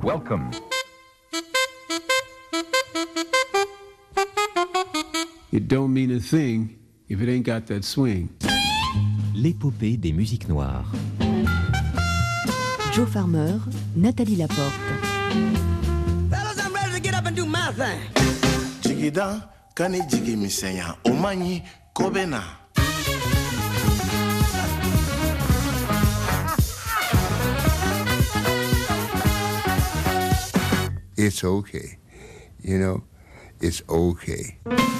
Welcome. It don't mean a thing if it ain't got that swing. L'épopée des musiques noires. Joe Farmer, Nathalie Laporte. Fellas, I'm ready to get up and do my thing. Jigida, kani jigi misenya, omanyi, kobena. It's okay. You know, it's okay.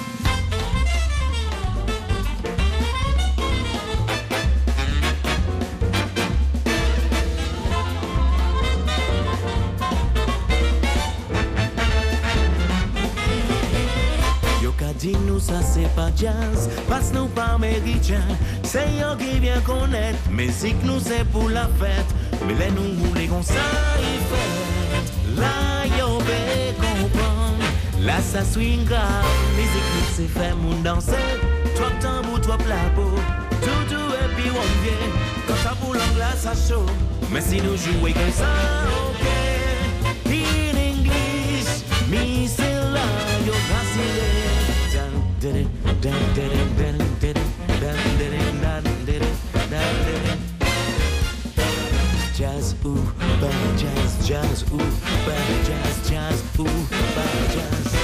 Dis-nous ça c'est pas jazz, passe-nous pas américain. C'est yo qui vient connaître, musique nous c'est pour la fête. Mais les nous les comme ça il fait. Là yo bé comprendre, là ça swing grave. Musique nous c'est fait mon danser. Toi tambour, toi plapo, tout et puis on vient. Quand ça pour l'anglais ça chaud, mais si nous jouons comme ça, ok. In English, me c'est là yo vaciller. Jazz, ooh, bad jazz, jazz, ooh, bad jazz, jazz, ooh, bad jazz.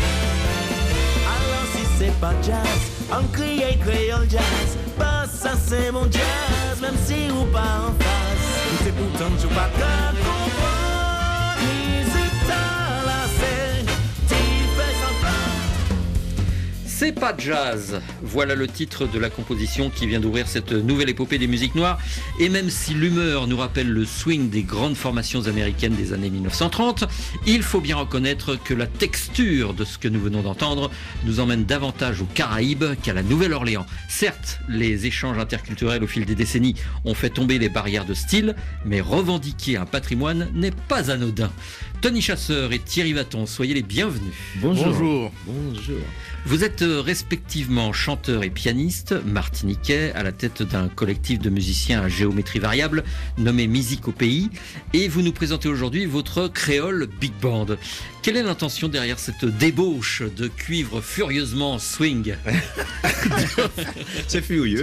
Alors si c'est pas jazz, on crie créole jazz. Pas ça c'est mon jazz, même si ou pas en face. C'est pourtant je pas qu'à comprendre. N'hésite là c'est, tu fais sans. C'est pas jazz. Voilà le titre de la composition qui vient d'ouvrir cette nouvelle épopée des musiques noires. Et même si l'humeur nous rappelle le swing des grandes formations américaines des années 1930, il faut bien reconnaître que la texture de ce que nous venons d'entendre nous emmène davantage aux Caraïbes qu'à la Nouvelle-Orléans. Certes, les échanges interculturels au fil des décennies ont fait tomber les barrières de style, mais revendiquer un patrimoine n'est pas anodin. Tony Chasseur et Thierry Vaton, soyez les bienvenus. Bonjour. Vous êtes respectivement chanteur et pianiste martiniquais à la tête d'un collectif de musiciens à géométrie variable nommé Musique au Pays, et vous nous présentez aujourd'hui votre créole Big Band. Quelle est l'intention derrière cette débauche de cuivre furieusement swing? C'est furieux.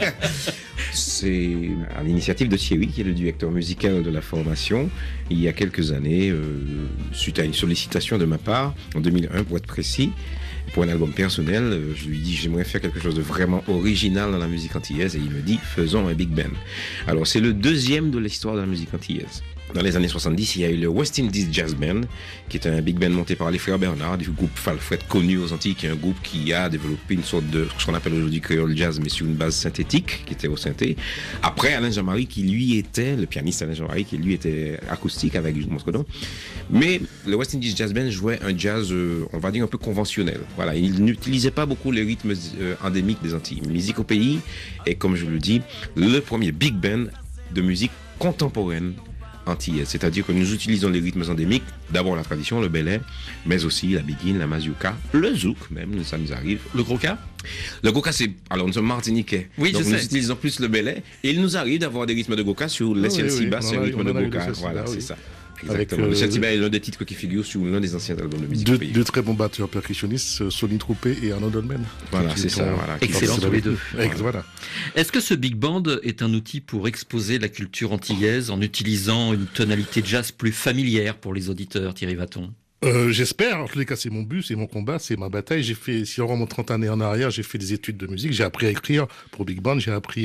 C'est à l'initiative de Thierry, qui est le directeur musical de la formation, il y a quelques années, suite à une sollicitation de ma part, en 2001 pour être précis, pour un album personnel, je lui dis j'aimerais faire quelque chose de vraiment original dans la musique antillaise, et il me dit faisons un big band. Alors c'est le deuxième de l'histoire de la musique antillaise. Dans les années 70, il y a eu le West Indies Jazz Band, qui est un big band monté par les frères Bernard, du groupe Falfret connu aux Antilles, qui est un groupe qui a développé une sorte de ce qu'on appelle aujourd'hui créole jazz, mais sur une base synthétique, qui était au synthé. Après, Alain Jean-Marie, qui lui était, le pianiste Alain Jean-Marie, qui lui était acoustique avec Jules Moscodon. Mais le West Indies Jazz Band jouait un jazz, on va dire, un peu conventionnel. Voilà, il n'utilisait pas beaucoup les rythmes endémiques des Antilles. Musique au Pays est, comme je le dis, le premier big band de musique contemporaine antillaise, c'est-à-dire que nous utilisons les rythmes endémiques, d'abord la tradition, le belay, mais aussi la biguine, la mazurka, le zouk même, ça nous arrive. Le groka? Le groka, c'est, alors nous sommes martiniquais, oui, donc nous utilisons plus le belay, et il nous arrive d'avoir des rythmes de groka sur les Siba, c'est le rythme de groka, voilà, c'est ça. Exactement. Le Siba est l'un des titres qui figure sur l'un des anciens albums de musique au Pays. Deux très bons batteurs percussionnistes, Sonny Troupé et Arnaud Dolmen. Voilà, c'est ça. Voilà, excellent tous les deux. Voilà. Est-ce que ce big band est un outil pour exposer la culture antillaise en utilisant une tonalité jazz plus familière pour les auditeurs, Thierry Vaton? J'espère. En tous les cas, c'est mon but, c'est mon combat, c'est ma bataille. J'ai fait, si on remonte 30 années en arrière, j'ai fait des études de musique, j'ai appris à écrire pour big band, j'ai appris...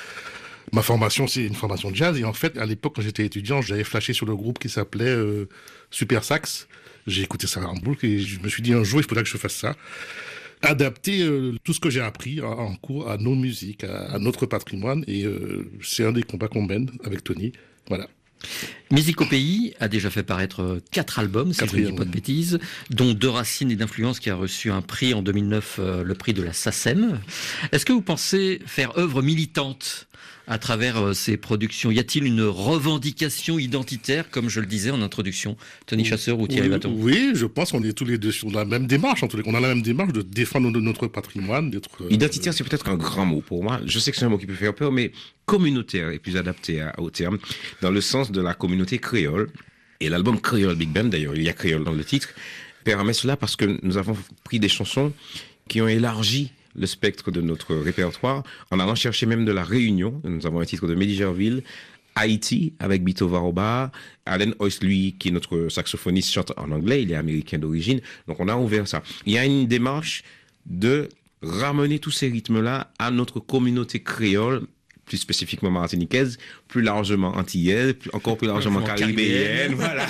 Ma formation, c'est une formation de jazz. Et en fait, à l'époque, quand j'étais étudiant, j'avais flashé sur le groupe qui s'appelait Super Sax. J'ai écouté ça en boucle et je me suis dit un jour, il faudrait que je fasse ça. Adapter tout ce que j'ai appris en cours à nos musiques, à notre patrimoine. Et c'est un des combats qu'on mène avec Tony. Voilà. Musique au Pays a déjà fait paraître 4 albums, si je ne dis pas de bêtises, dont 2 Racines et d'Influence, qui a reçu un prix en 2009, le prix de la SACEM. Est-ce que vous pensez faire œuvre militante à travers ces productions? Y a-t-il une revendication identitaire, comme je le disais en introduction, Tony Chasseur ou Thierry Vaton? Oui, je pense qu'on est tous les deux sur la même démarche. On a la même démarche de défendre notre patrimoine. Identitaire, c'est peut-être un grand mot pour moi. Je sais que c'est un mot qui peut faire peur, mais communautaire est plus adapté au terme, dans le sens de la communauté créole. Et l'album Creole Big Band, d'ailleurs, il y a Creole dans le titre, permet cela parce que nous avons pris des chansons qui ont élargi le spectre de notre répertoire en allant chercher même de la Réunion. Nous avons un titre de Mehdi Gerville, Haïti avec Bito Varoba, Allen Oyce, lui, qui est notre saxophoniste, chante en anglais, il est américain d'origine. Donc on a ouvert ça. Il y a une démarche de ramener tous ces rythmes-là à notre communauté créole, plus spécifiquement martiniquaise, plus largement antillaise, encore plus largement caribéenne, voilà.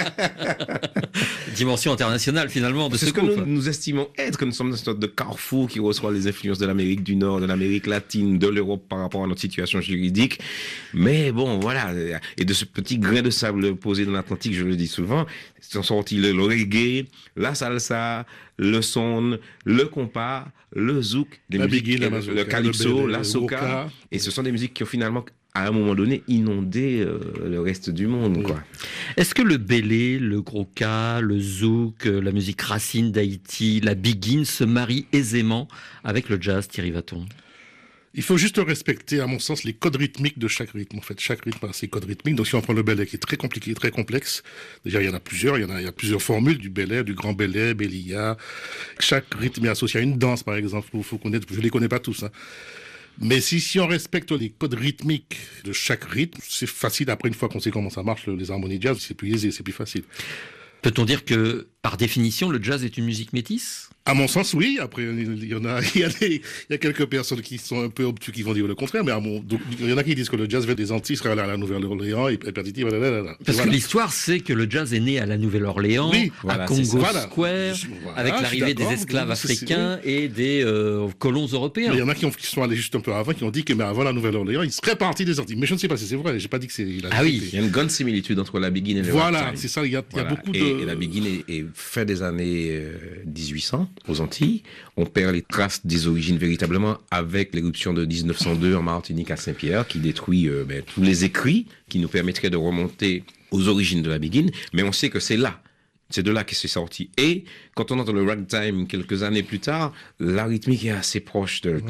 Dimension internationale finalement de ce que groupe. nous estimons être, que nous sommes une sorte de carrefour qui reçoit les influences de l'Amérique du Nord, de l'Amérique latine, de l'Europe par rapport à notre situation juridique. Mais bon, voilà. Et de ce petit grain de sable posé dans l'Atlantique, je le dis souvent, sont sortis le reggae, la salsa, le son, le compas, le zouk, le calypso, la soca. Et ce sont des musiques qui ont finalement, à un moment donné, inondé le reste du monde, quoi. Est-ce que le bélé, le gros-ka, le zouk, la musique racine d'Haïti, la biguine se marient aisément avec le jazz, Thierry Watton? Il faut juste respecter, à mon sens, les codes rythmiques de chaque rythme. En fait, chaque rythme a ses codes rythmiques. Donc, si on prend le bélé, qui est très compliqué, très complexe, déjà, il y en a plusieurs. Il y a plusieurs formules du bélé, du grand bélé, bélia. Chaque rythme est associé à une danse, par exemple. Faut connaître, je les connais pas tous, hein. Mais si on respecte les codes rythmiques de chaque rythme, c'est facile. Après, une fois qu'on sait comment ça marche, les harmonies jazz, c'est plus aisé, c'est plus facile. Peut-on dire que, par définition, le jazz est une musique métisse? À mon sens, oui. Après, il y a quelques personnes qui sont un peu obtus qui vont dire le contraire, mais donc, il y en a qui disent que le jazz vient des Antilles, serait à la Nouvelle-Orléans, et petit. Parce que l'histoire, c'est que le jazz est né à la Nouvelle-Orléans, oui, à Congo Square, avec l'arrivée des esclaves africains et des colons européens. Mais il y en a qui sont allés juste un peu avant, qui ont dit que, mais avant la Nouvelle-Orléans, ils seraient partis des Antilles. Mais je ne sais pas si c'est vrai. J'ai pas dit que c'est. Ah oui, il y a une grande similitude entre la biguine et le Voilà, ragtime. c'est ça. Il y a beaucoup de. Et la biguine est fin des années 1800 aux Antilles. On perd les traces des origines véritablement avec l'éruption de 1902 en Martinique à Saint-Pierre qui détruit tous les écrits qui nous permettraient de remonter aux origines de la biguine. Mais on sait que c'est là. C'est de là que c'est sorti. Et quand on entend le ragtime quelques années plus tard, la rythmique est assez proche de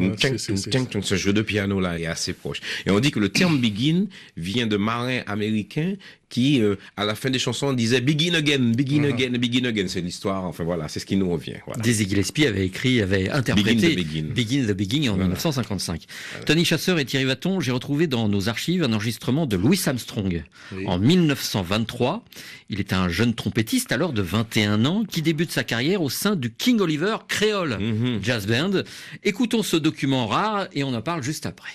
ce jeu de piano là est assez proche. Et on dit que le terme begin vient de marins américains qui, à la fin des chansons, disaient begin again, begin again, begin again. C'est l'histoire. Enfin voilà, c'est ce qui nous revient. Voilà. Dizzy Gillespie avait interprété Begin the Beginning en 1955. Voilà. Tony Chasseur et Thierry Watton, j'ai retrouvé dans nos archives un enregistrement de Louis Armstrong en 1923. Il est un jeune trompettiste alors de 21 ans qui débute sa carrière au sein du King Oliver Creole Jazz Band. Écoutons ce document rare et on en parle juste après.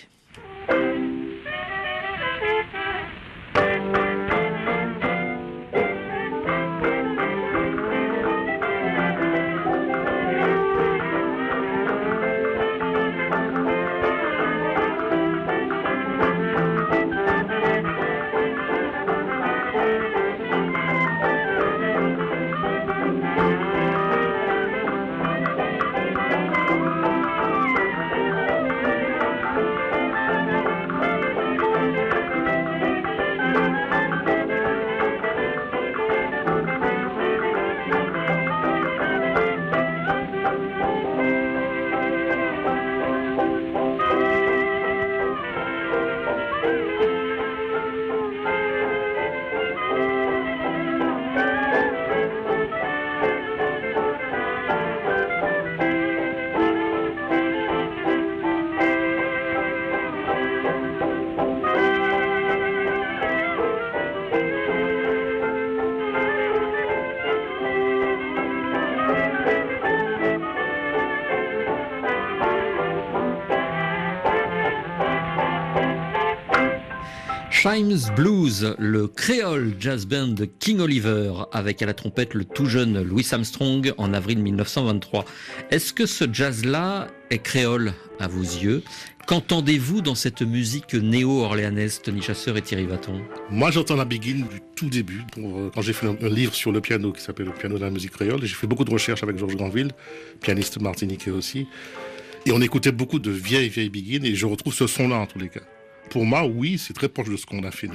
Chimes Blues, le Creole Jazz Band de King Oliver, avec à la trompette le tout jeune Louis Armstrong en avril 1923. Est-ce que ce jazz-là est créole à vos yeux? Qu'entendez-vous dans cette musique néo-orléanaise, Tony Chasseur et Thierry Watton? Moi, j'entends la biguine du tout début. Quand j'ai fait un livre sur le piano qui s'appelle Le piano de la musique créole, j'ai fait beaucoup de recherches avec Georges Granville, pianiste martiniquais aussi. Et on écoutait beaucoup de vieilles biguines et je retrouve ce son-là en tous les cas. Pour moi, oui, c'est très proche de ce qu'on a fait nous.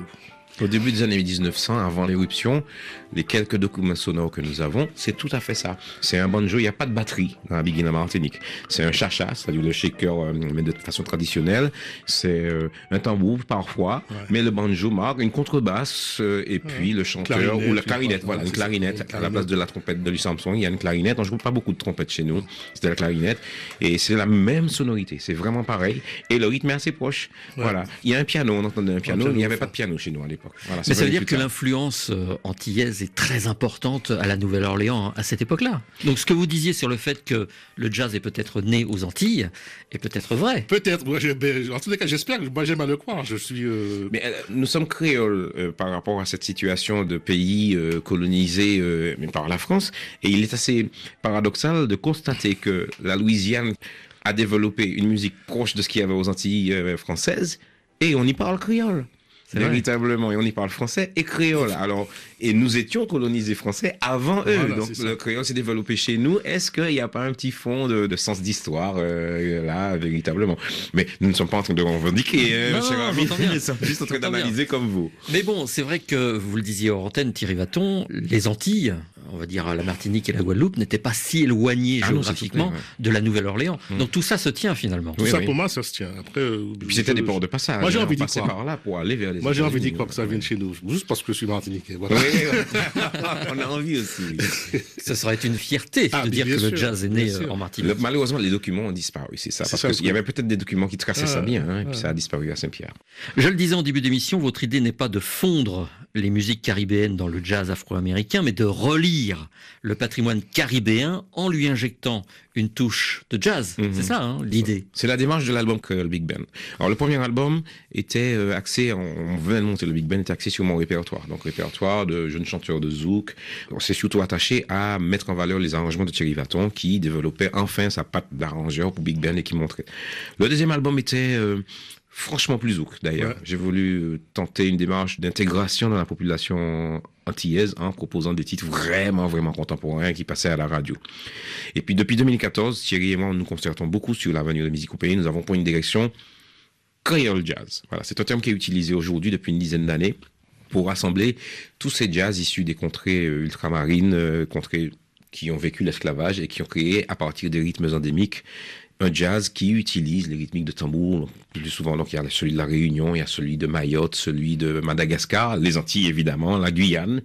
Au début des années 1900, avant l'éruption, les quelques documents sonores que nous avons, c'est tout à fait ça. C'est un banjo, il n'y a pas de batterie dans la biguine en Martinique. C'est un chacha, c'est-à-dire le shaker, mais de façon traditionnelle. C'est un tambour parfois, mais le banjo marque une contrebasse et puis le chanteur ou la clarinette. Voilà, une clarinette. À la place de la trompette de Louis Samson, il y a une clarinette. On ne joue pas beaucoup de trompettes chez nous. C'est de la clarinette. Et c'est la même sonorité. C'est vraiment pareil. Et le rythme est assez proche. Voilà. Il y a un piano, on entendait un piano, mais il n'y avait pas de piano chez nous à l'époque. Voilà, mais ça veut dire que l'influence antillaise est très importante à la Nouvelle-Orléans à cette époque-là. Donc ce que vous disiez sur le fait que le jazz est peut-être né aux Antilles est peut-être vrai. Peut-être. En tous les cas, j'espère. Moi, j'aime à le croire. Je suis. Mais nous sommes créoles par rapport à cette situation de pays colonisés mais par la France. Et il est assez paradoxal de constater que la Louisiane a développé une musique proche de ce qu'il y avait aux Antilles françaises et on y parle créole. Véritablement, et on y parle français et créole. Alors, et nous étions colonisés français avant eux. Voilà, donc le créole s'est développé chez nous. Est-ce qu'il n'y a pas un petit fond de sens d'histoire là, véritablement? Mais nous ne sommes pas en train de revendiquer, cher ami. Nous sommes juste en train d'analyser comme vous. Mais bon, c'est vrai que vous le disiez hors antenne, Thierry Vaton, les Antilles, on va dire la Martinique et la Guadeloupe, n'étaient pas si éloignées géographiquement de la Nouvelle-Orléans. Donc tout ça se tient finalement. Tout ça pour moi, ça se tient. Après, et puis c'était des ports de passage. Moi j'ai envie d'y croire. Par là pour aller vers les. Moi j'ai envie d'y croire que ça vienne chez nous, juste parce que je suis martiniquais. Voilà. On a envie aussi. Ça serait une fierté de dire que le jazz est né en Martinique. Malheureusement, les documents ont disparu, c'est ça. Parce qu'il y avait peut-être des documents qui traçaient ça bien, et puis ça a disparu à Saint-Pierre. Je le disais en début d'émission, votre idée n'est pas de fondre les musiques caribéennes dans le jazz afro-américain, mais de relire le patrimoine caribéen en lui injectant une touche de jazz. C'est ça, l'idée. C'est la démarche de l'album Creole Big Band. Alors le premier album était axé, on venait de monter le Big Band, était axé sur mon répertoire. Donc répertoire de jeunes chanteurs de zouk. On s'est surtout attaché à mettre en valeur les arrangements de Thierry Vaton qui développait enfin sa patte d'arrangeur pour Big Band et qui montrait. Le deuxième album était franchement plus zouk d'ailleurs. J'ai voulu tenter une démarche d'intégration dans la population antillaise en proposant des titres vraiment contemporains qui passaient à la radio. Et puis depuis 2014, Thierry et moi nous concertons beaucoup sur l'avenir de musique au pays. Nous avons pour une direction Creole Jazz. Voilà, c'est un terme qui est utilisé aujourd'hui depuis une dizaine d'années pour rassembler tous ces jazz issus des contrées ultramarines, contrées qui ont vécu l'esclavage et qui ont créé à partir des rythmes endémiques un jazz qui utilise les rythmiques de tambour. Plus souvent, donc, il y a celui de la Réunion, il y a celui de Mayotte, celui de Madagascar, les Antilles évidemment, la Guyane,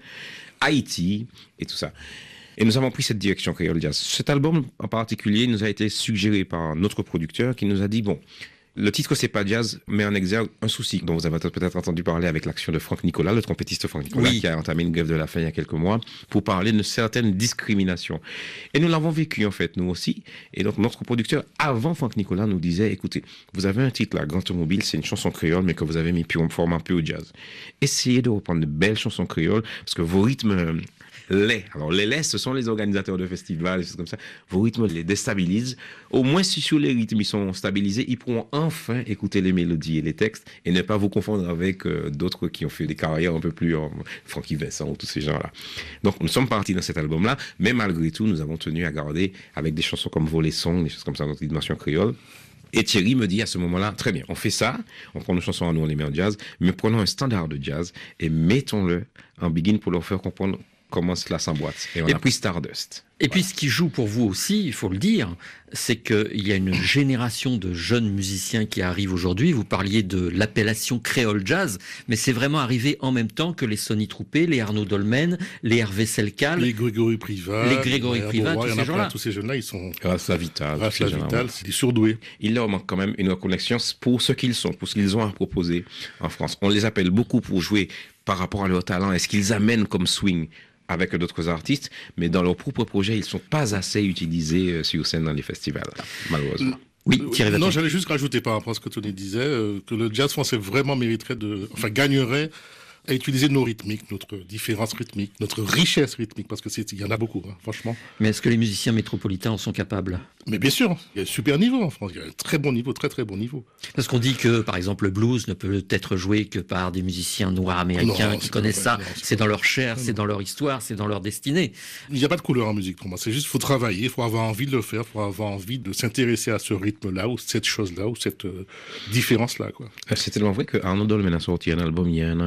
Haïti et tout ça. Et nous avons pris cette direction Creole Jazz. Cet album en particulier nous a été suggéré par notre producteur qui nous a dit, bon, le titre C'est pas jazz met en exergue un souci dont vous avez peut-être entendu parler avec l'action de Franck Nicolas, le trompettiste Franck Nicolas, qui a entamé une grève de la faim il y a quelques mois pour parler d'une certaine discrimination. Et nous l'avons vécu en fait, nous aussi. Et donc notre producteur, avant Franck Nicolas, nous disait, écoutez, vous avez un titre là, Grand Automobile, c'est une chanson créole, mais que vous avez mis en forme un peu au jazz. Essayez de reprendre de belles chansons créoles, parce que vos rythmes... Alors les laits, ce sont les organisateurs de festivals, des choses comme ça. Vos rythmes les déstabilisent. Au moins, si sur les rythmes ils sont stabilisés, ils pourront enfin écouter les mélodies et les textes et ne pas vous confondre avec d'autres qui ont fait des carrières un peu plus Francky Vincent ou tous ces gens-là. Donc nous sommes partis dans cet album-là, mais malgré tout, nous avons tenu à garder avec des chansons comme Voler Song, des choses comme ça, notre dimension créole. Et Thierry me dit à ce moment-là, très bien, on fait ça, on prend nos chansons à nous, on les met en jazz, mais prenons un standard de jazz et mettons-le en begin pour leur faire comprendre comment cela s'emboîte. Et on a pris Stardust. Et puis ce qui joue pour vous aussi, il faut le dire, c'est qu'il y a une génération de jeunes musiciens qui arrivent aujourd'hui. Vous parliez de l'appellation créole jazz, mais c'est vraiment arrivé en même temps que les Sonny Troupé, les Arnaud Dolmen, les Hervé Selcal, les Grégory Privat, tous ces gens-là. Tous ces jeunes-là, ils sont... Rafa Vital, c'est des surdoués. Il leur manque quand même une reconnaissance pour ce qu'ils sont, pour ce qu'ils ont à proposer en France. On les appelle beaucoup pour jouer par rapport à leur talent et ce qu'ils amènent comme swing avec d'autres artistes, mais dans leur propre projet, ils ne sont pas assez utilisés sur scène dans les festivals, malheureusement. Oui, Thierry Vaton. Non, j'allais juste rajouter par rapport à ce que Tony disait, que le jazz français vraiment mériterait gagnerait à utiliser nos rythmiques, notre différence rythmique, notre richesse rythmique, parce que il y en a beaucoup, franchement. Mais est-ce que les musiciens métropolitains en sont capables ? Mais bien sûr, il y a un super niveau en France, il y a un très bon niveau, très très bon niveau. Parce qu'on dit que, par exemple, le blues ne peut être joué que par des musiciens noirs américains qui connaissent ça. C'est dans leur chair, c'est dans leur histoire, c'est dans leur destinée. Il n'y a pas de couleur en musique pour moi, c'est juste qu'il faut travailler, il faut avoir envie de le faire, il faut avoir envie de s'intéresser à ce rythme-là, ou cette chose-là, ou cette différence-là, quoi. C'est tellement vrai que Arnaud Dolmen a sorti un album il y a 1 an et demi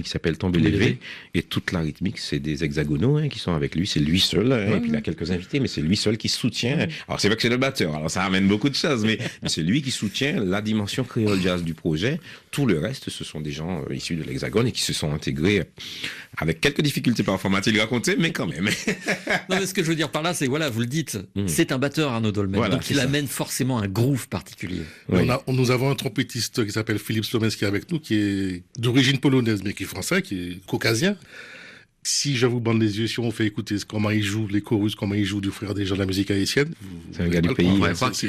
qui s'appelle Tomber l'évé, et toute la rythmique, c'est des hexagonaux qui sont avec lui, c'est lui seul, et puis il a quelques invités, mais c'est lui seul qui soutient. Alors c'est vrai que c'est le batteur, alors ça amène beaucoup de choses, mais c'est lui qui soutient la dimension créole jazz du projet. Tout le reste, ce sont des gens issus de l'Hexagone et qui se sont intégrés avec quelques difficultés parfois, m'a-t-il raconté, mais quand même. Non, mais ce que je veux dire par là, c'est, voilà, vous le dites, c'est un batteur, Arnaud Dolmen, Voilà, donc il amène forcément un groove particulier. Oui. Nous avons un trompettiste qui s'appelle Philippe Slomens qui est avec nous, qui est d'origine polonaise, mais qui est français, qui est caucasien. Si je vous bande les yeux, si on fait écouter comment il joue les chorus, comment il joue du frère des gens de la musique haïtienne. C'est un gars du pays.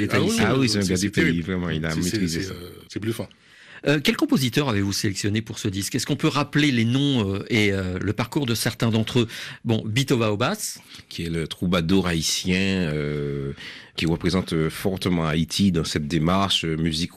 Ah oui, c'est un gars du pays, vraiment, il a maîtrisé ça. C'est bluffant. Quel compositeur avez-vous sélectionné pour ce disque? Est-ce qu'on peut rappeler les noms et le parcours de certains d'entre eux? Bon, Bitova au basse, qui est le troubadour haïtien, qui représente fortement Haïti dans cette démarche musique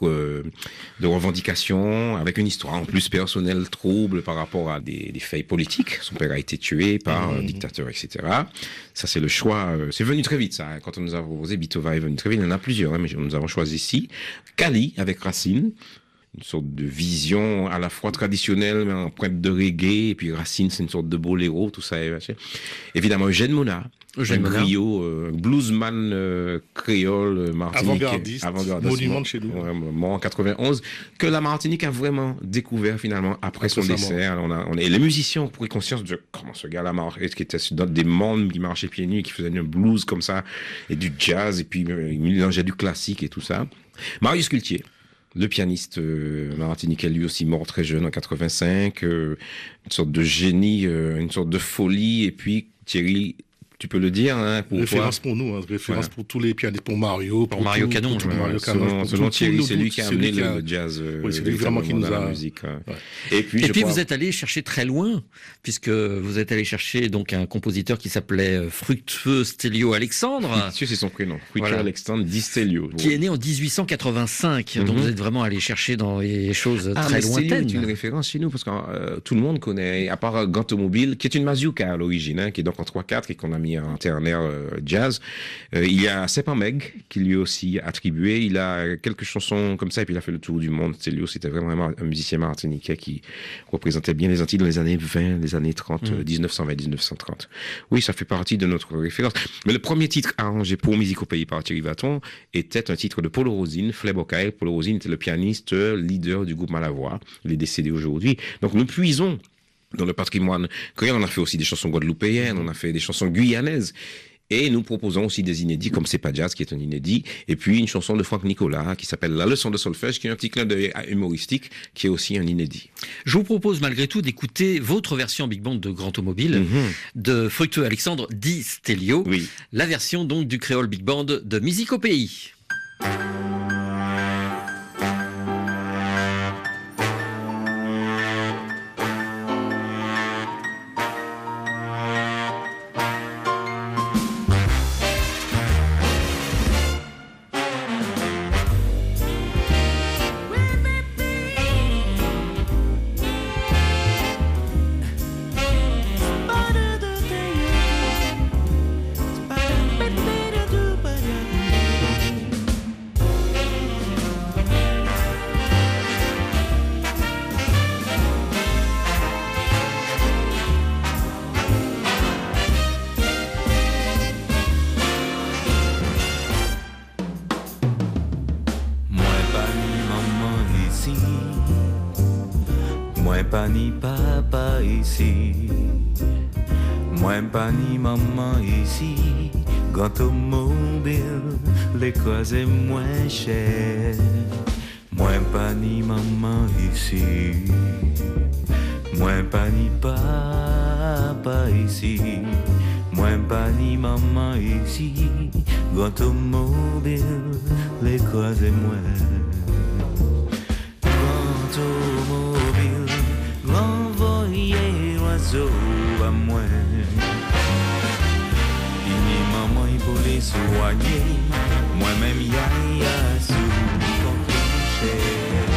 de revendication, avec une histoire en plus personnelle trouble par rapport à des faits politiques. Son père a été tué par un dictateur, etc. Ça, c'est le choix. C'est venu très vite, ça. Quand on nous a proposé, Bitova est venu très vite. Il y en a plusieurs, mais nous avons choisi ici. Kali, avec Racine. Une sorte de vision à la fois traditionnelle, mais en pointe de reggae, et puis Racine, c'est une sorte de boléro, tout ça. Évidemment, Eugène Mona, un griot, bluesman créole, martiniquais. Avant-gardiste, monument de chez nous. Mort en 91, que la Martinique a vraiment découvert finalement après son décès. Et les musiciens ont pris conscience de comment ce gars-là marchait, qui était dans des mondes qui marchaient pieds nus, qui faisait un blues comme ça, et du jazz, et puis il mélangeait du classique et tout ça. Marius Cultier, le pianiste martiniquais, lui aussi mort très jeune en 85, une sorte de génie, une sorte de folie, et puis Thierry, tu peux le dire, pour référence toi. Pour nous, référence pour tous les pianistes, pour Mario, pour Mario Canon. Selon Thierry, c'est lui qui a amené le jazz. Oui, c'est lui vraiment qui nous a. La musique. Et puis vous êtes allé chercher très loin, puisque vous êtes allé chercher donc un compositeur qui s'appelait Fructueux Stelio Alexandre. Fructueux, c'est son prénom. Fructueux Alexandre dit Stelio. Qui est né en 1885. Donc vous êtes vraiment allé chercher dans les choses très lointaines. C'est une référence chez nous, parce que tout le monde connaît, à part Gantomobile, qui est une mazurka à l'origine, qui est donc en 3/4 et qu'on a mis en ternaire jazz. Il y a Sepan Meg qui lui aussi attribué. Il a quelques chansons comme ça et puis il a fait le tour du monde. Stelio, c'était vraiment un musicien martiniquais qui représentait bien les Antilles dans les années 20, les années 30, 1920-1930. Oui, ça fait partie de notre référence. Mais le premier titre arrangé pour Musique au Pays par Thierry Vaton était un titre de Paulo Rosine, Flebocaille. Paulo Rosine était le pianiste leader du groupe Malavoie. Il est décédé aujourd'hui. Donc nous puisons dans le patrimoine créole. On a fait aussi des chansons guadeloupéennes, on a fait des chansons guyanaises. Et nous proposons aussi des inédits, comme C'est pas jazz, qui est un inédit. Et puis une chanson de Franck Nicolas, qui s'appelle La leçon de solfège, qui est un petit clin d'œil humoristique, qui est aussi un inédit. Je vous propose malgré tout d'écouter votre version Big Band de Grand Automobile, de Fructueux Alexandre dit Stelio. Oui. La version donc du créole Big Band de Musique au Pays. Pas ni papa ici, moi pas ni maman ici. Grand automobile, les croisés moins chers. Moi pas ni maman ici, moi pas ni papa ici, moi pas ni maman ici. Grand automobile, les croisés moins. Grand automobile, envoyez l'oiseau à moi. Fini maman, il faut les soigner. Moi-même, y'a sous ton cliché.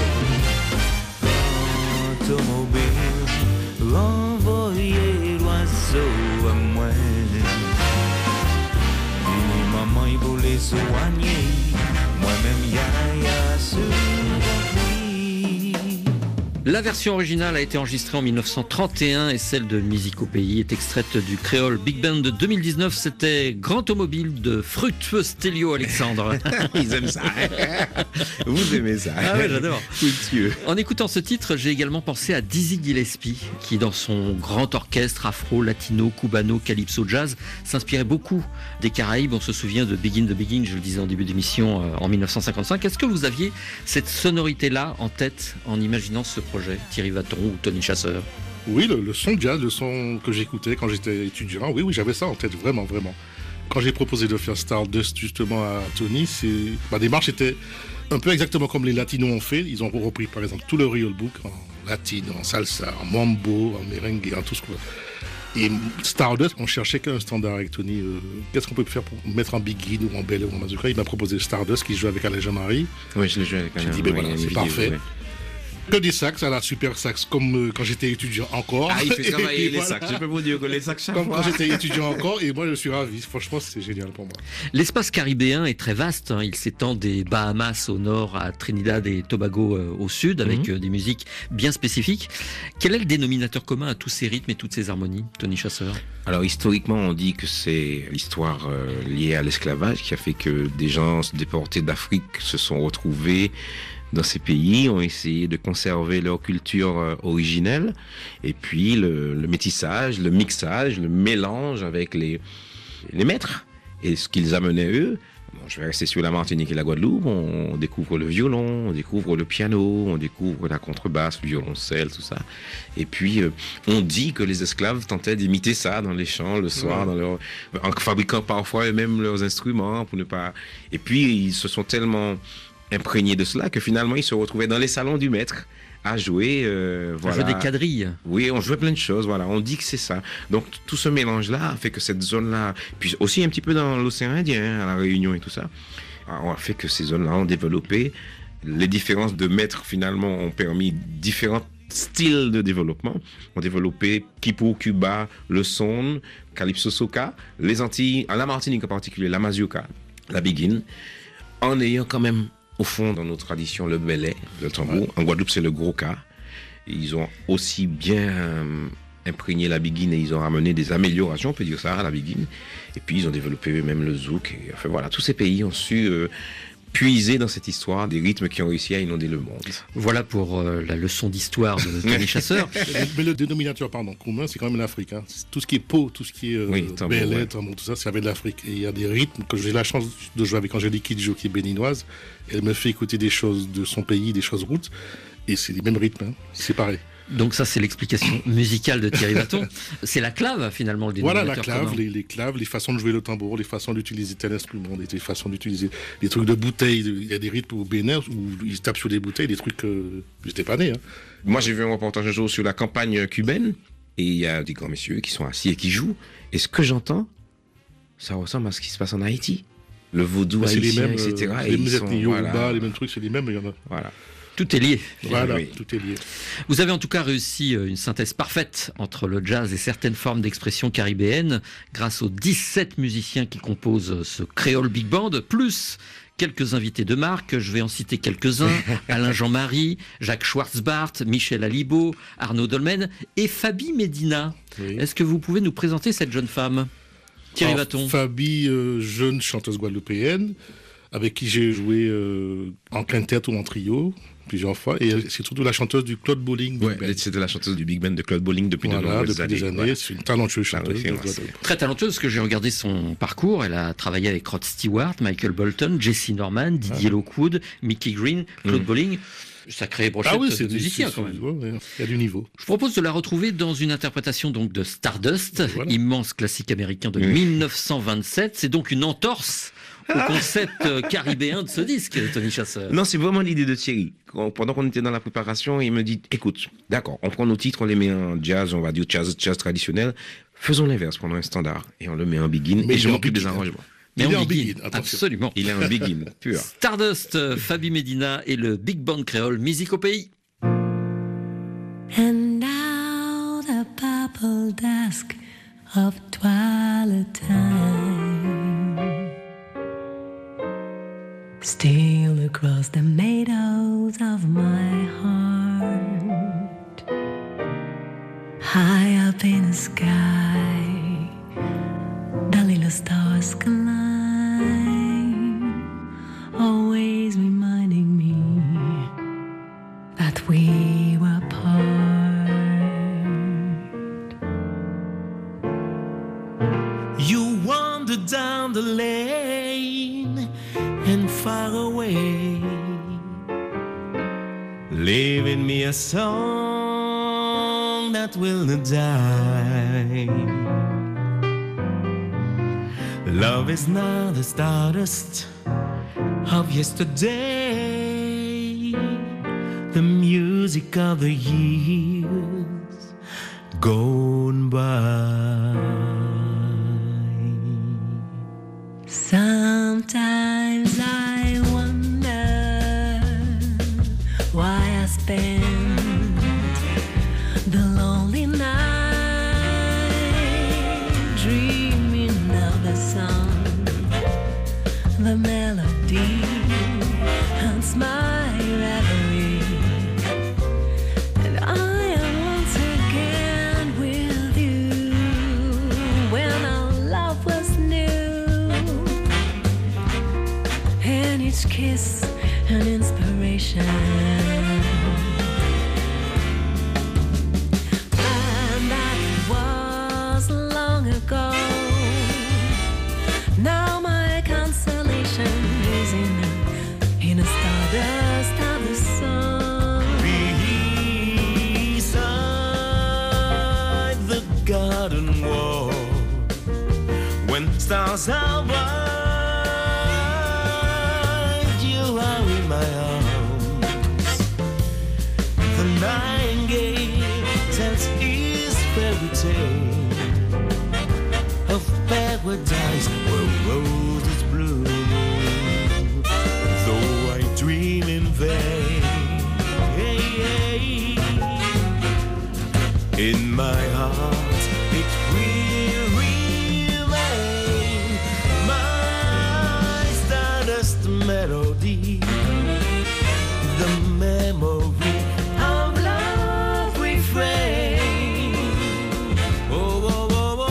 Automobile, envoyez l'oiseau à moi. Fini maman, il faut les soigner. Moi-même, y'a sous ton cliché. La version originale a été enregistrée en 1931 et celle de Musique au pays est extraite du Créole Big Band de 2019. C'était Grand Automobile de Fructueux Stélio Alexandre. Ils aiment ça. Vous aimez ça. Ah ouais, j'adore. Fructueux. En écoutant ce titre, j'ai également pensé à Dizzy Gillespie, qui dans son grand orchestre afro, latino, cubano, calypso, jazz, s'inspirait beaucoup des Caraïbes. On se souvient de Begin the Begin, je le disais en début d'émission, en 1955. Est-ce que vous aviez cette sonorité-là en tête en imaginant ce projet, Thierry Vaton ou Tony Chasseur? Oui, le son jazz, le son que j'écoutais quand j'étais étudiant, oui, j'avais ça en tête, vraiment. Quand j'ai proposé de faire Stardust justement à Tony, ma démarche était un peu exactement comme les latinos ont fait. Ils ont repris par exemple tout le Real Book en latine, en salsa, en mambo, en merengue, en tout ce qu'on... Et Stardust, on cherchait qu'un standard avec Tony. Qu'est-ce qu'on peut faire pour mettre en Big ou en Belle ou en Mazurka? Il m'a proposé Stardust qui joue avec Alain Jean-Marie. Oui, je l'ai joué avec Alain Jean-Marie. J'ai dit, ben voilà, c'est parfait. Ouais. Que des sax, à la super sax, comme quand j'étais étudiant encore. Ah, il fait travailler les voilà. sax. Je peux vous dire que les sax chaque comme fois. Quand j'étais étudiant encore, et moi je suis ravi. Franchement, c'est génial pour moi. L'espace caribéen est très vaste. Il s'étend des Bahamas au nord à Trinidad et Tobago au sud, avec des musiques bien spécifiques. Quel est le dénominateur commun à tous ces rythmes et toutes ces harmonies, Tony Chasseur? Alors historiquement, on dit que c'est l'histoire liée à l'esclavage qui a fait que des gens déportés d'Afrique se sont retrouvés dans ces pays, ont essayé de conserver leur culture originelle, et puis le métissage, le mixage, le mélange avec les maîtres et ce qu'ils amenaient eux. Bon, je vais rester sur la Martinique et la Guadeloupe, on découvre le violon, on découvre le piano, on découvre la contrebasse, le violoncelle, tout ça. Et puis, on dit que les esclaves tentaient d'imiter ça dans les champs le soir, en fabriquant parfois eux-mêmes leurs instruments pour ne pas... Et puis, ils se sont tellement imprégnés de cela que finalement, ils se retrouvaient dans les salons du maître à jouer, voilà. On jouait des quadrilles. Oui, on jouait plein de choses, voilà. On dit que c'est ça. Donc, tout ce mélange-là a fait que cette zone-là, puis aussi un petit peu dans l'océan Indien, à la Réunion et tout ça, a fait que ces zones-là ont développé. Les différences de maîtres, finalement, ont permis différents styles de développement. On a développé Kipo, Cuba, le son, Calypso Soca, les Antilles, à la Martinique en particulier, la Mazurka, la Biguine, en ayant quand même au fond, dans nos traditions, le belay, le tambour. Ouais. En Guadeloupe, c'est le gros cas. Ils ont aussi bien imprégné la biguine et ils ont ramené des améliorations, on peut dire ça, à la biguine. Et puis, ils ont développé même le zouk. Et, enfin, voilà, tous ces pays ont su puiser dans cette histoire des rythmes qui ont réussi à inonder le monde. Voilà pour la leçon d'histoire de Tony Chasseur. Mais le dénominateur commun, c'est quand même l'Afrique. Hein. Tout ce qui est pot, tout ce qui est belay, tambour, tout ça, c'est avec l'Afrique. Et il y a des rythmes que j'ai la chance de jouer avec Angélique Kidjo, qui est béninoise. Elle me fait écouter des choses de son pays, des choses routes. Et c'est les mêmes rythmes, hein. C'est pareil. Donc ça, c'est l'explication musicale de Thierry Vaton. C'est la clave, finalement, le dénominateur Voilà, la clave, commun. les claves, les façons de jouer le tambour, les façons d'utiliser tel instrument, les façons d'utiliser des trucs de bouteilles. Il y a des rythmes au Bénin où ils tapent sur des bouteilles, des trucs que j'étais pas né. Hein. Moi, j'ai vu un reportage un jour sur la campagne cubaine, et il y a des grands messieurs qui sont assis et qui jouent. Et ce que j'entends, ça ressemble à ce qui se passe en Haïti. Le vaudou haïtien, etc. Les mêmes ethnies Yoruba, les mêmes trucs, c'est les mêmes, il y en a. Voilà. Tout est lié. Voilà, oui. Tout est lié. Vous avez en tout cas réussi une synthèse parfaite entre le jazz et certaines formes d'expression caribéenne grâce aux 17 musiciens qui composent ce Créole Big Band, plus quelques invités de marque. Je vais en citer quelques-uns. Alain Jean-Marie, Jacques Schwartzbart, Michel Alibaud, Arnaud Dolmen et Fabi Medina. Oui. Est-ce que vous pouvez nous présenter cette jeune femme, Thierry Vaton? Fabi, jeune chanteuse guadeloupéenne, avec qui j'ai joué en quintette ou en trio plusieurs fois, et c'est surtout la chanteuse du Claude Bolling. Ouais, c'était la chanteuse du Big Band de Claude Bolling depuis de nombreuses années. Voilà. C'est une talentueuse chanteuse. Très talentueuse, parce que j'ai regardé son parcours. Elle a travaillé avec Rod Stewart, Michael Bolton, Jesse Norman, Didier Lockwood, Mickey Green, Claude Bolling. Sacré brochette de musiciens quand même. Il y a du niveau. Je propose de la retrouver dans une interprétation donc de Stardust, immense classique américain de 1927. C'est donc une entorse au concept caribéen de ce disque, Tony Chasseur. Non, c'est vraiment l'idée de Thierry. Pendant qu'on était dans la préparation, il me dit, écoute, d'accord, on prend nos titres, on les met en jazz, on va dire jazz traditionnel, faisons l'inverse, prenons un standard, et on le met en big-in, et je m'occupe des arrangements. Mais il est en big in, absolument. Il est en big in, pur. Stardust, Fabi Medina et le Big Band Créole, musique au pays. And now the purple dusk of twilight time steal across the meadows of my heart. sky, the little stars climb, always reminding me that we were apart. You wander down the lane and far away, leaving me a song that will not die. Love is now the stardust of yesterday, the music of the years gone by. Sometimes I wonder why I spend the lonely night dreaming of the song, the melody haunts my reverie, and I am once again with you when our love was new, and each kiss an inspiration. And that was long ago. Now my consolation is in a stardust of the sun. Beside the garden wall, when stars are white, you are in my arms. The nightingale tells his fairy tale of paradise where roses bloom. Though I dream in vain, in my heart it will remain my stardust melody, the memory of love refrain. Oh, oh, oh, oh,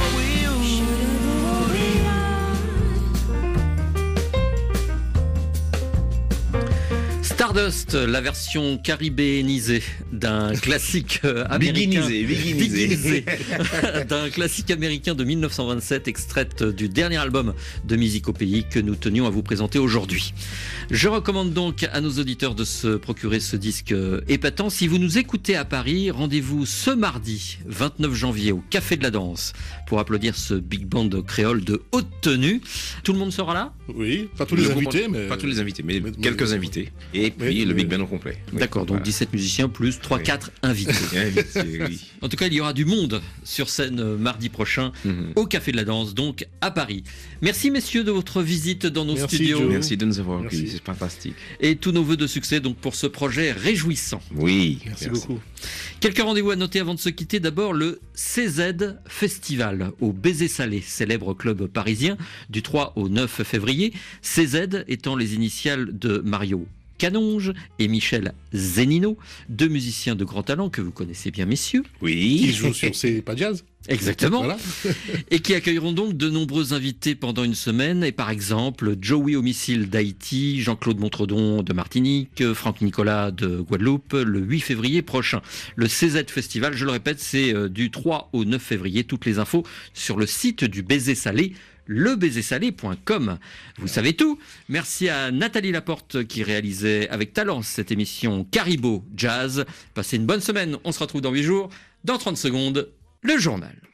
Stardust, la version caribéanisée d'un classique américain. Biginisé. D'un classique américain de 1927, extraite du dernier album de Musique au Pays que nous tenions à vous présenter aujourd'hui. Je recommande donc à nos auditeurs de se procurer ce disque épatant. Si vous nous écoutez à Paris, rendez-vous ce mardi 29 janvier au Café de la Danse pour applaudir ce big band créole de haute tenue. Tout le monde sera là ? Oui, pas tous les invités, mais... Pas tous les invités, mais quelques invités. Et puis le big band au complet. Oui, d'accord, donc 17 musiciens plus 3-4 invités. Oui. En tout cas, il y aura du monde sur scène mardi prochain au Café de la Danse, donc à Paris. Merci messieurs de votre visite dans nos studios. Joe. Merci de nous avoir accueillis, c'est fantastique. Et tous nos vœux de succès donc pour ce projet réjouissant. Oui, Merci beaucoup. Quelques rendez-vous à noter avant de se quitter. D'abord le CZ Festival au Baiser Salé, célèbre club parisien, du 3 au 9 février. CZ étant les initiales de Mario Canonge et Michel Zenino, deux musiciens de grand talent que vous connaissez bien, messieurs. Oui. Qui joue sur C'est pas jazz. Exactement. Voilà. Et qui accueilleront donc de nombreux invités pendant une semaine. Et par exemple, Joey Homicile d'Haïti, Jean-Claude Montredon de Martinique, Franck Nicolas de Guadeloupe, le 8 février prochain. Le CZ Festival, je le répète, c'est du 3 au 9 février. Toutes les infos sur le site du Baiser Salé, lebaisersalé.com. Vous savez tout. Merci à Nathalie Laporte qui réalisait avec talent cette émission Caribou Jazz. Passez une bonne semaine. On se retrouve dans 8 jours. Dans 30 secondes, le journal.